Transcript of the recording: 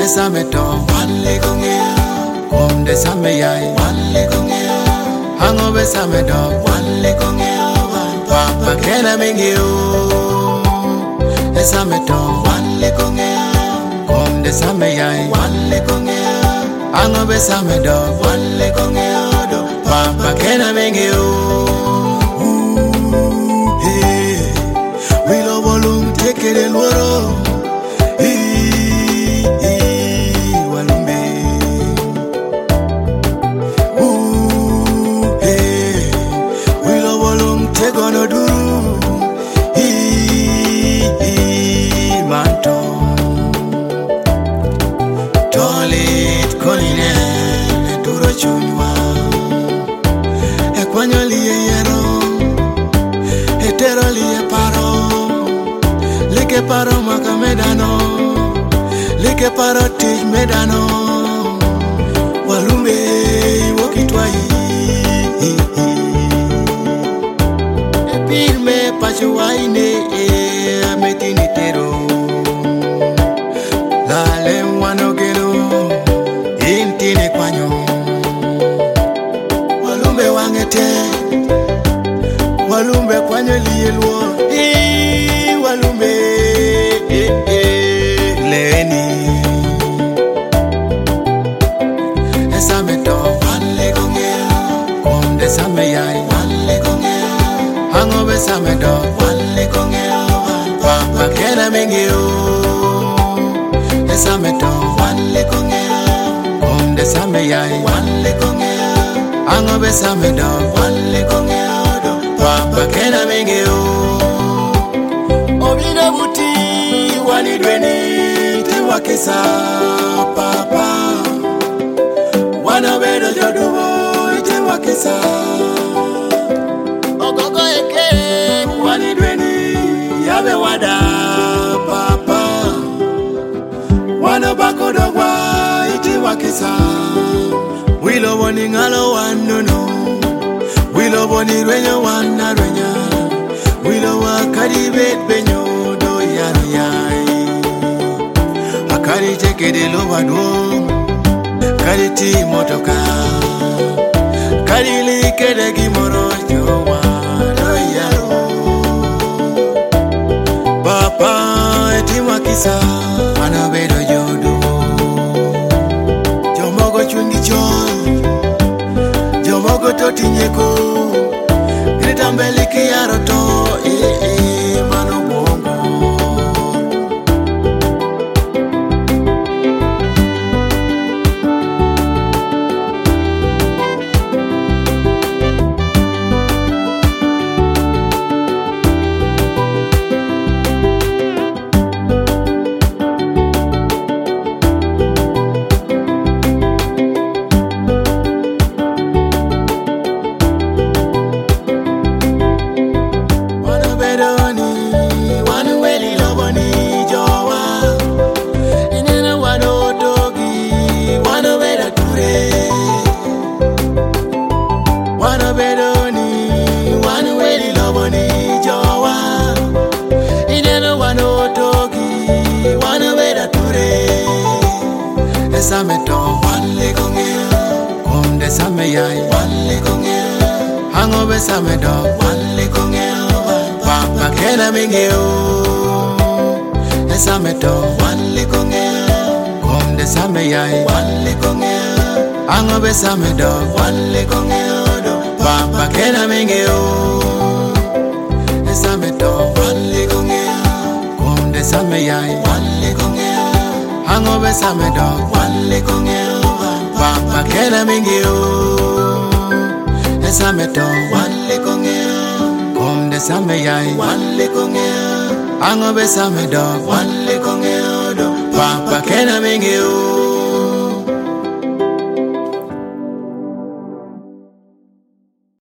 Esame to one leg on air. Come the same yai one leg on air. Hang over same dog one leg on air. Papa can I make you? Esame to one leg on air. Come the same yai one leg on air. Hang over same dog one leg on air. Papa can I make you? Hey, we love volume take it in world. Gonna do manto tolit koline duro chunywa e kwanyoli yero e teroli e paro like paro maka medano like paro tij medano walumbe wokitwai Pirme pachuaine metinitero la lengua no quiero intine quaño walumbe wangete walumbe quaño lielwo walumbe leni esame to wanle kongel kom desame yai wanle kongel Hango besame do one leg on air. Papa can I make you? Esame do one leg on air. Come the same yai one leg on air. Hango besame do one leg on air. Papa can I make you? Obina buti wani dweni te wakisa papa. Wana bedo jodubo te wakisa. Yabe wada papa wana bako dogwa iti wakisa wilo boni ngalo wanono wilo boni rwenyo wana rwenya wilo wakari bet benyo do yaro yai akari chekede lo wado kari ti motoka kari likede gimoro jowa do yaro Papa etima kisa ana bedo jodo jomogo chungi chon jomogo totinyeko grita mbele kiaro to mano bongo Esame to one leg on air. Come the same yai one leg on air. Hango besame do one leg on air. Papa can I make you? Esame to one leg on air. Come the same yai one leg on air. Hango besame do one leg on air. Papa can I make you? Esame to one leg on air. Come the same yai one leg on air. Hango besame dog one leg on air. Papa can I make you? Esame to one leg on air. Come the same yai one leg on air. Hango besame dog one leg on air. Papa can I make you?